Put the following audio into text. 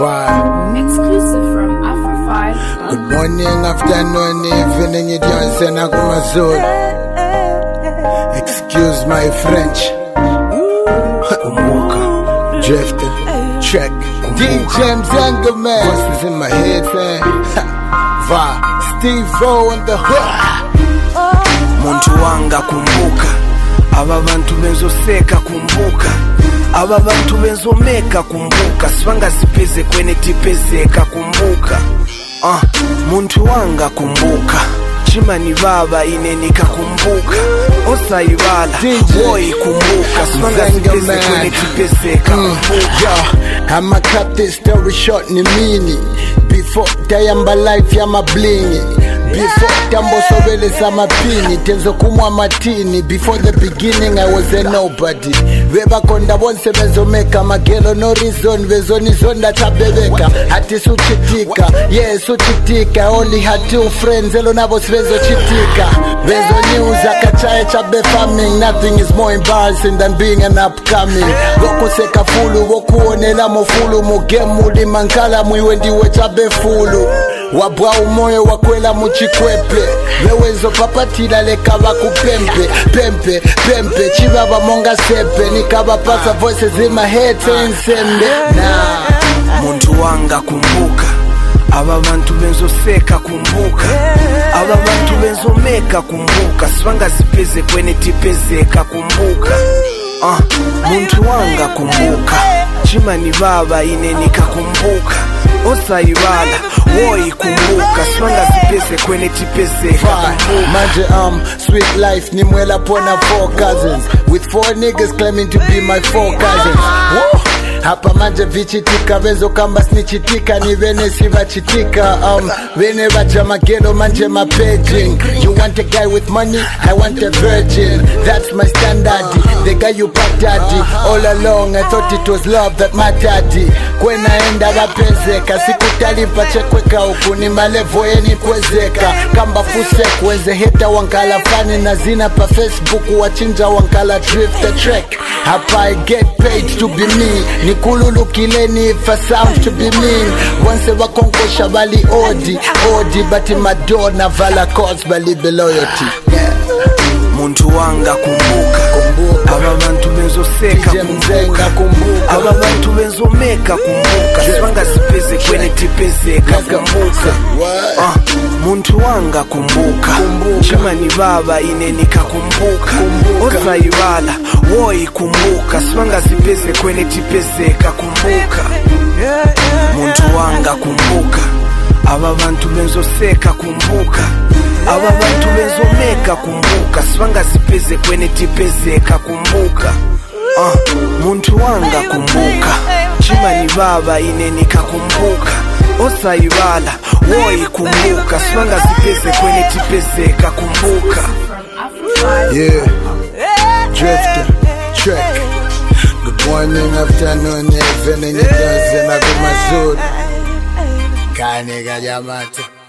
Vibe. Exclusive from Afro5. Good morning, afternoon, evening, you don't say Nakumazul. Excuse my French. Drifter, check. DJ Mzanga, man. Voices in my head, man. Vibe. Steve O on the hook. Muntu wanga kumbuka, aba bantu benzoseka kumbuka, aba bantu benzomeka kumbuka, sibanga zipeze kwene tipezeka kumbuka. Muntu wanga kumbuka, chimani baba inenika kumbuka, osayibala boy kumbuka, sibanga zipeze kwene tipezeka kumbuka. I'ma cut this story short ni mini. Before tayamba life ya mablingi, before tambo sobele za mapini, tenzo kumwa matini. Before the beginning I was a nobody. Weba konda bonse bezomeka, magelo no reason, vezoni zonda tabebeka. Hati suchitika, yeah suchitika. Only had 2 friends, elo nabos vezo chitika. Vezo news, akachaye chabe farming. Nothing is more embarrassing than being an upcoming. Goku seka fulu, goku onela mofulu. Mugemu li mankala mwiwendi we chabe fulu. Wabwa umoyo wakwela muchikwepe, wewezo papatila leka wakupempe. Pempe, pempe, chibaba monga sepe. Nikaba pasa voices in my head saying sembe. Muntu wanga kumbuka, aba bantu benzoseka kumbuka, aba bantu benzomeka kumbuka, sibanga zipeze kwene tipezeka kumbuka. Muntu wanga kumbuka, chimani baba inenika kumbuka, osayibala boy kumbuka, sibanga zipeze kwene tipezeka kumbuka. Manje sweet life ni mwela pona 4 cousins, with 4 niggas claiming to be my 4 cousins. Whoa. Hapa manje vichitika, vezo kamba snichitika, ni vene siva chitika. Vene vaja magelo manje mapaging. You want a guy with money, I want a virgin. That's my standard, the guy you patati. All along I thought it was love that mattered. Kwena enda vapezeka, sikutali mpachekweka huku ni malevo yeni kwezeka. Kamba fuse kweze heta wankala fani na zina pa Facebook, wachinja wankala drift the track. Hapa I get paid to be me, nikululu kileni if I sound to be mean. Once a wakonkosha bali odi, bati madonna vala cause bali loyalty. Muntu wanga kumbuka, aba bantu benzoseka kumbuka, aba bantu benzomeka kumbuka, sibanga zipeze kwene tipezeka kumbuka. Muntu wanga kumbuka, chimani baba inenika kumbuka, osayibala boy kumbuka, sibanga zipeze kwene tipezeka kumbuka. Muntu wanga kumbuka, aba bantu benzoseka kumbuka, aba bantu benzomeka kumbuka, sibanga zipeze kwene tipezeka kumbuka. Muntu wanga kumbuka, chimani baba inenika kumbuka, osayibala boy kumbuka, sibanga zipeze kwene tipezeka kumbuka. Yeah, Drifter, check. Good morning, afternoon, evening, you don't say Nakumazul. Kaniga Yamata.